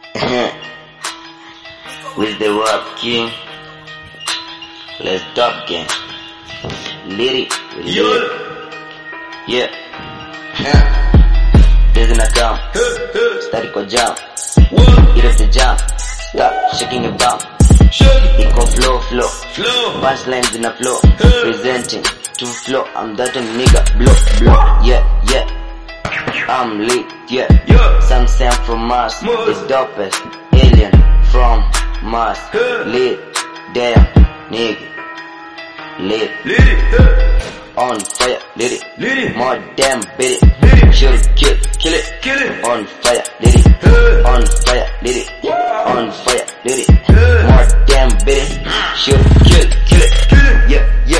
With the rap king, let's dub game. Litty, yeah. There's an account, study kwa jam. Eat up the jam, stop shaking your bum. Eco flow, punchlines in a flow. Presenting to flow, I'm that a nigga, blow, yeah. I'm lit, yeah. Some say I'm from Mars, it's dopest alien from Mars. Lit, damn, nigga, lit, on fire, lit it, more damn bit it, shoot it, kill it, on fire, lit it, on fire, lit it, on fire, lit it, more damn bit it, shoot it, kill it,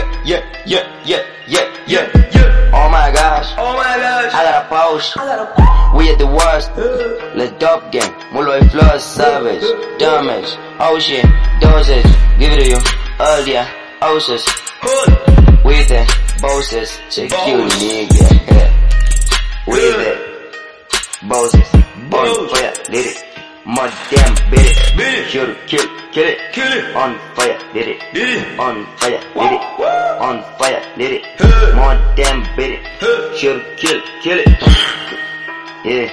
yeah. Oh my gosh, I got a pouch, we at the worst, let's dub game, Mulo flow savage, damage, oh shit, dosage, give it to you, earlier, houses, with the bosses, check you nigga, with the bosses, on fire, lit it, more damn bit it, shoot it, kill it, on fire, lit it, on fire, lit it, on fire, lit it, more damn bit it, shoot it, kill it, yeah.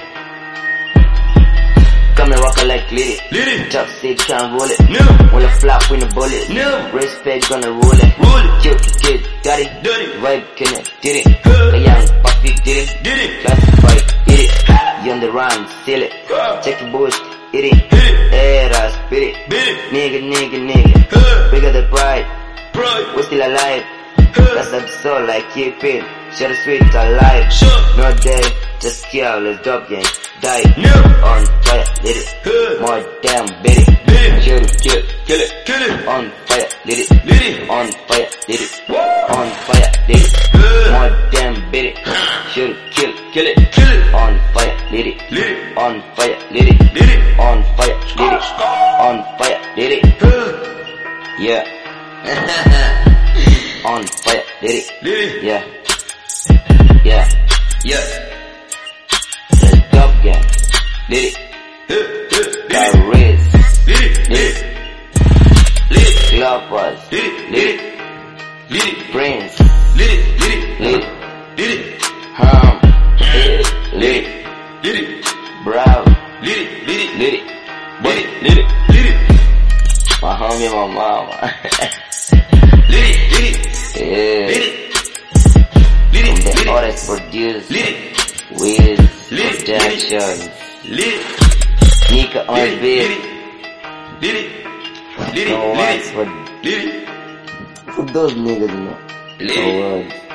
Come and walk like Liddy, talk shit, can't roll it, will a flop with a bullet, respect gonna roll it, kill, got it, vibe can it, did it, a young puppy did it, classified, hit it, you on the run, steal it, check the boost, hit it, era, spit it, nigga, bigger the pride, we still alive, that's the soul, I keep it, share the sweet alive, no day, just kill, let's dub game, die, on fire, lit it, more damn bit it, shoot it, kill it, on fire, lit it, on fire, lit it, on fire, lit it, more damn bit it, shoot it, kill it, on fire, lit it, on fire, lit it, on fire, lit it, on fire, lit it, yeah, on fire, lit it, yeah. Let's dub game, lit it, got Riz, lit it, Gloppers, lit it, Prince, lit it, Hum, lit it, Bravo, lit it, my homie, my mama, yeah. The artist produced with Productions, Nika on beat, no words for those niggas, no words.